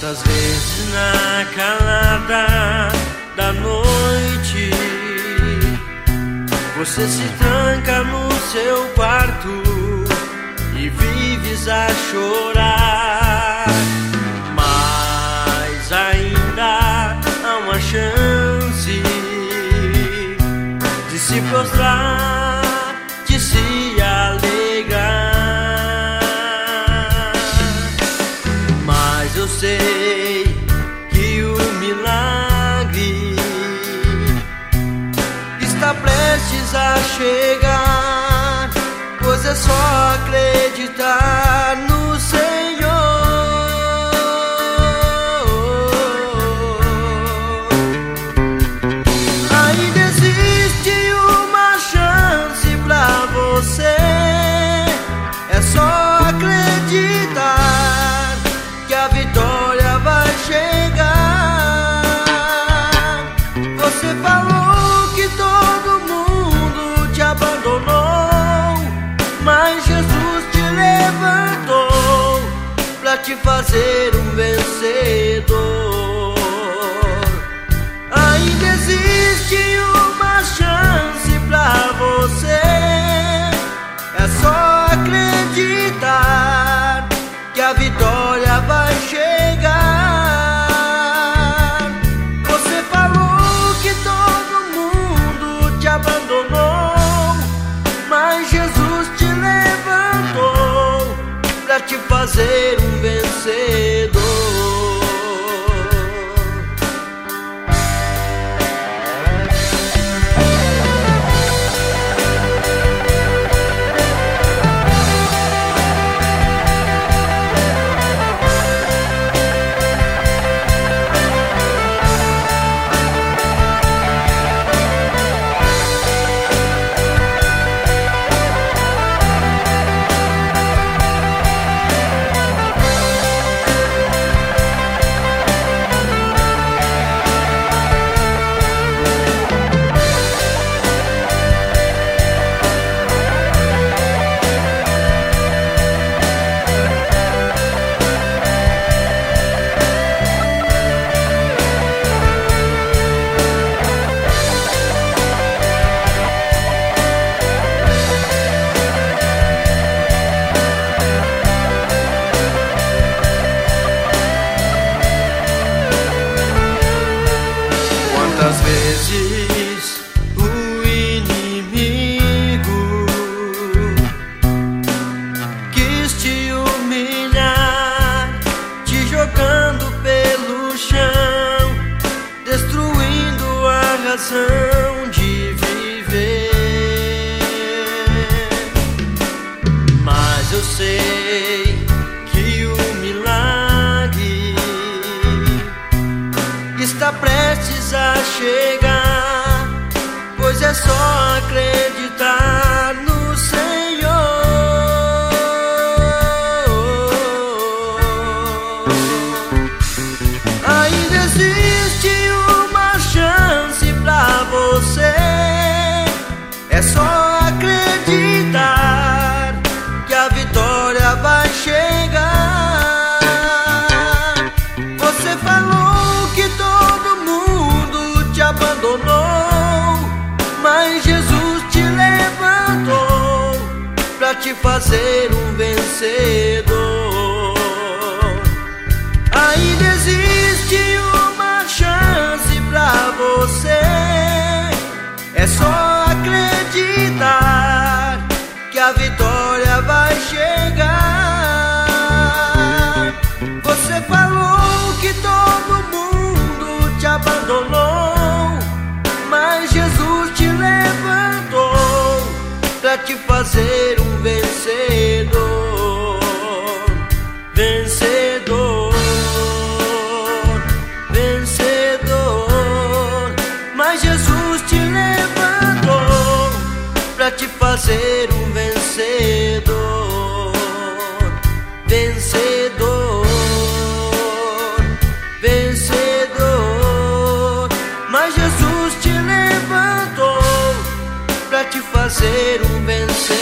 Quantas vezes na calada da noite você se tranca no seu quarto e vives a chorar, mas ainda há uma chance de se prostrar, de se alegrar. Mas eu sei que o milagre está prestes a chegar, pois é só acreditar no Senhor. Ainda existe uma chance pra você, é só acreditar que a vitória vai chegar. Você falou que todo mundo te abandonou, mas Jesus te levantou pra te fazer um vencedor. Ainda existe uma chance pra você, é só acreditar que a vitória vai chegar. Você falou que todo mundo te abandonou, mas Jesus te levantou pra te fazer um vencedor. Quantas vezes o inimigo quis te humilhar, te jogando pelo chão, destruindo a razão de viver. Mas eu sei que o milagre está prestes a chegar, pois é só acreditar no Senhor. Ainda existe uma chance pra você, é só acreditar que a vitória vai chegar. Você falou que todo mundo te abandonou, mas Jesus te levantou pra te fazer um vencedor. Ainda existe uma chance pra você, é só acreditar que a vitória vai chegar. Você falou que todo mundo te abandonou, mas Jesus te levantou pra te fazer um vencedor. Vencedor, vencedor. Mas Jesus te levantou pra te fazer um vencedor. Vencedor, vencedor. Mas Jesus te levantou pra te fazer um vencedor.